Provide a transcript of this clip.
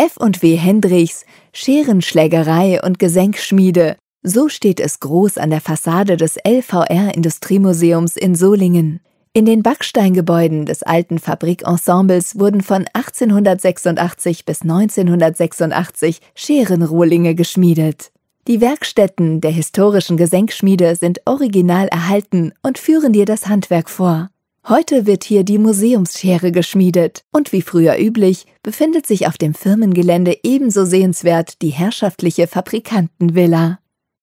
F&W Hendrichs, Scherenschlägerei und Gesenkschmiede. So steht es groß an der Fassade des LVR Industriemuseums in Solingen. In den Backsteingebäuden des alten Fabrikensembles wurden von 1886 bis 1986 Scherenrohlinge geschmiedet. Die Werkstätten der historischen Gesenkschmiede sind original erhalten und führen dir das Handwerk vor. Heute wird hier die Museumsschere geschmiedet und wie früher üblich befindet sich auf dem Firmengelände ebenso sehenswert die herrschaftliche Fabrikantenvilla.